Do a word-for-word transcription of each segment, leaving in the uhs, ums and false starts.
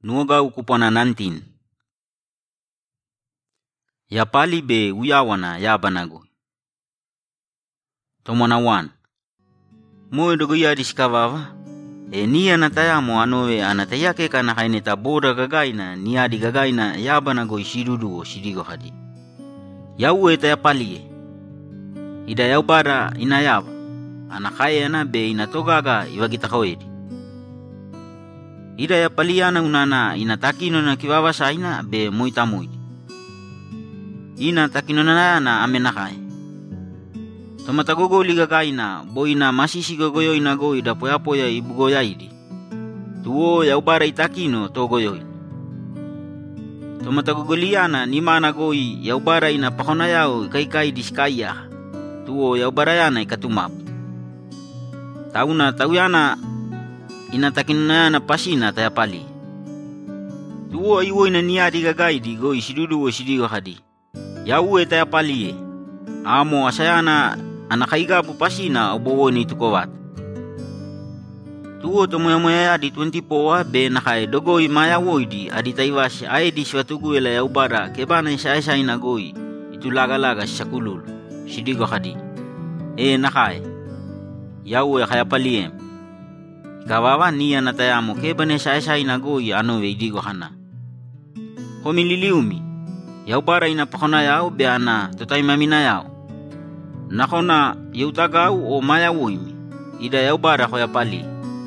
Nuogau kupona nineteen. Ya pali be uyawana ya banago. Tomona one. Moe dogo ya diskavava. E nia natayamo anowe anatayake kana kaineta boda gagaina niadi gagaina ya banago shirudu o shirigo hadi. Yau eta ya pali. Ida yau bara inayaba. Anakaya na be inatogaga iwagita kawedi. Ida ya paliana unana inatakino na kiwawa saina be moita moiti. Ina takino na na amenakai. Tomatagogo ligagaina boina masisi gogoyo inago ida poya poya ibugoya idi. Tuo ya ubara itakino togoyo. Tomatagogo liana ni mana goi ya ubara ina pakona yao kai kai diskaya. Tuo ya ubara yana ikatumap. Tauna tauyana inatakinna na pasina taya pali. Tuo iwo ina niadi gagaidi go isidudu o sidigo hadi. Yau eta ya pali. Amo asayana anakaiga bu pasina obowo ni tukowat. Tuo to moya moya adi twenty-four be nakai dogo imaya woidi adi taiwashi aidi swatugu ela ya ubara kebana isa isa inagoi itu laga laga shakulul sidigo hadi. E nakai. Yau ya kaya pali. Kawawa niya natayamo kebane sa isa inagoi ano weidigo hana. Homililiumi. Yau bara inapakona yao beana totay mamina yao. Nakona yautagau o maya woimi. Ida yau bara hoya pali.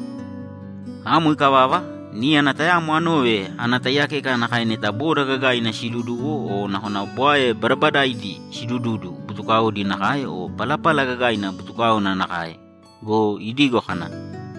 Amo ikawawa niya natayamo anowe anatayake ka nakaineta bora gagai na sidudu o nakona buaye barbada idi sidududu butukao di nakai o palapala gagai na butukao na nakai. Go idigo hana.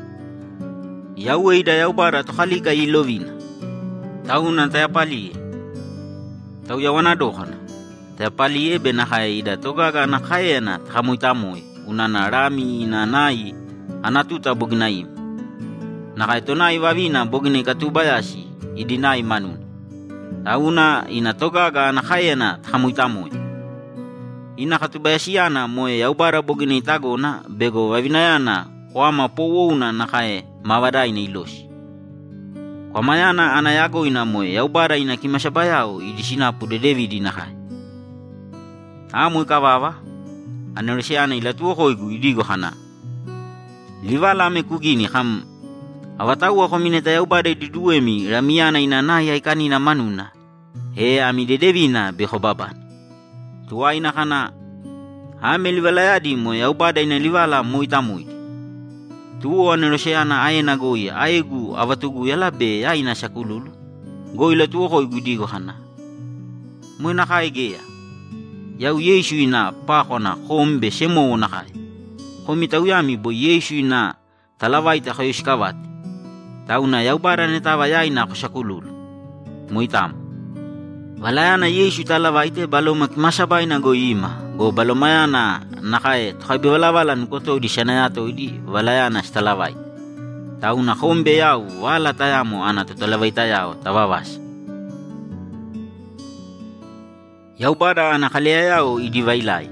Yau ida yau bara to halika ilovina. Tau na taya pali. Tau yawana dohana. Taya pali ebe na kaya ida togaga na kaya na takamui tamui. Unana rami ina nai anatuta boginaim. Na kaya tonai wawina bogine katubayashi idinai manun. Tau na ina togaga na kaya na takamui tamui. Ina katubayashiana moe yau bara bogine itago na bego wawinayana kwama powona na kaya mawadai na iloshi. Kwa mayana anayago ina moe ya ubara ina kimashabayao idishina pude David ina kai. Amo ikawawa aneresiana ila tuo hoigu idigo hana. Livala me kugini ham awatau ako mineta ya ubara ididuemi ramiana ina naya ikani na manuna. He ami de Davina beho baban. Tua ina hana hame livala yadi moe ya ubara ina livala moita moita. Tuo aneresiana aena goi aegu avatugu yalabe ya ina shakululu. Goi la tuo hoi gudigo hana. Mwena kai gea. Yau Yesu ina pakona hombe semo na kai. Homita uyami bo Yesu ina talawaita kayoshikawati. Tauna yau bara netawa ya ina kushakululu. Muitam. Walayana Yesu talawaite baloma kimasabay na goi ima. Go balomayana nakae tukabi walawala nukoto di sana yato idi walayana stalawai. Tau na hombe yao wala tayamo ana tutalawai tayao tawawas. Yau bara anakalea yao idi wailai.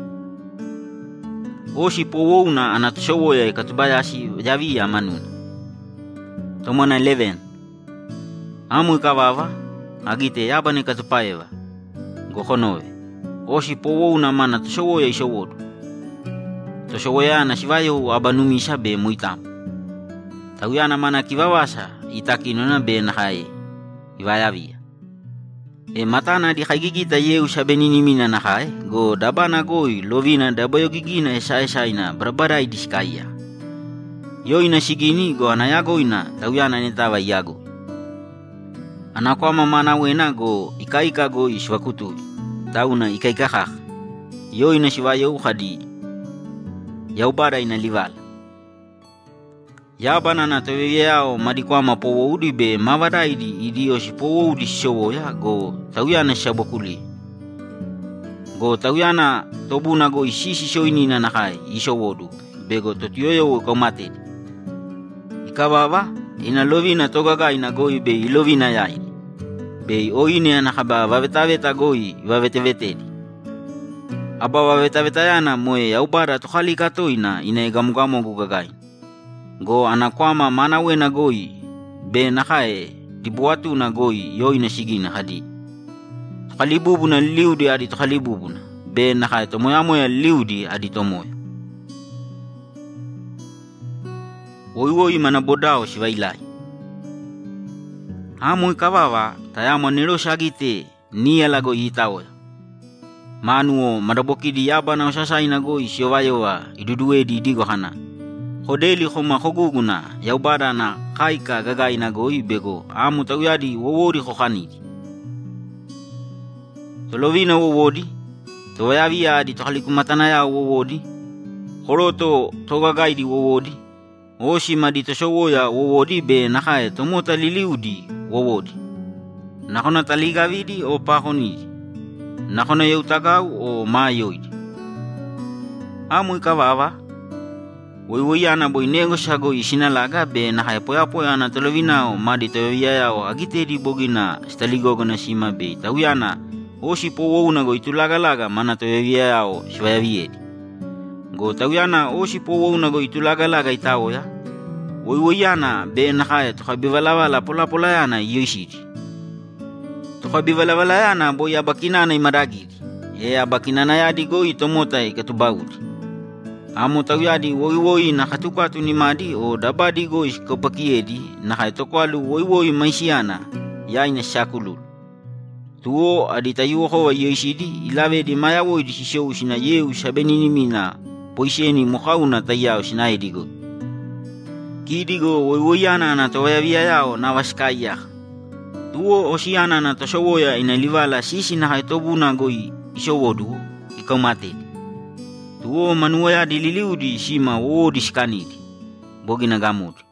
Oshi powona ana tushowoya ikatubayashi javi ya manuna. Tomona eleven. Amu ikawawa agite yabane katupayewa. Gokonowe. Oshi powona mana tushowoya ishowodu. Tushowoya na shivayo abanumisha be muitam. Tauyana mana kiwawasa itakinona be nakai iwayavia. E matana di khaigigita yeu shabenini mina nakai go dabana goi lovina dabayo gigina esa esa ina barbarai diskaya. Yo ina shigini go anayago ina tauyana netawa yago. Anakwama mana wena go ikaika go ishwakutu. Tauna ikaikakak. Yo ina shivayo khadi. Yau bara ina livala. Yabana na taweyao madikwama powo udi be mawada idi idi yoshi powo udi showo ya go tauyana shabokuli. Go tauyana tobuna go ishishi shoini na nakai ishowodu bego totiyoyo komate. Ikawawa ina lovina togaga ina goi be ilovina yai. Be oine anakaba wavetaveta goi wavetevete. Aba wavetaveta yana moe ya ubara tukhali kato ina ina igamugamu gugagai. Go anakwama mana wena goi be nakae dibuatu na goi yoi na sigina hadi. Tukalibubu na liudi adi tukalibubu na. Be na kaya tomoya moya liudi adi tomoya. Woi woi mana bodao shivailai. Hamu ikawawa tayama nero shagite ni alago itaoya. Manuo madabokidi yaba na usasai na goi shiowayowa iduduwe di digo hana. Hodeli khoma khoguguna yaubada na kaika gagai na goi bego amu tawiyadi wowori khokhanidi. Tolovina wowodi, towayavi adi tohalikumatana ya wowodi, khoroto togagai di wowodi, oshima di toshowoya wowodi be nakae tomota liliudi wowodi. Nakona taligavidi o pahonidi, nakona yautagau o mayoidi. Amu ikawawa, woiwoiana boi nego shago isinalaga be nakae poya poya na tolovina o madi toyoyaya o agiteri bogina staligogo na shima be tawiyana oshi po wona go itulaga-laga mana toyoyaya o shivayaviedi. Go tawiyana oshi po wona go itulaga-laga itaoya, woiwoiana be nakae tokabivala-vala pola-polayana iyoishidi. Tokabivala-valayana boi abakinana imadagidi, e abakinana yadi go itomota ikatubaudi. Amo tawiyadi woi-woi na katukatu ni madi o dabadi go iskopakiedi na kaitokwalu woi-woi maisiana ya ina shakululu. Tuo aditayuo hoa yoishidi ilawe di maya woi di shisho shina yeu shabenini mina poisheni mokhauna tayao shinaidigo. Kidigo woi-woiana na tawayavia yao na washkaya. Tuo oshiana na toshowoya inalivala sisi na haitobuna goi ishowodu ikamatedi. Tuo manuaya dililiudi shima wo diskanidi. Bogi na gamudi.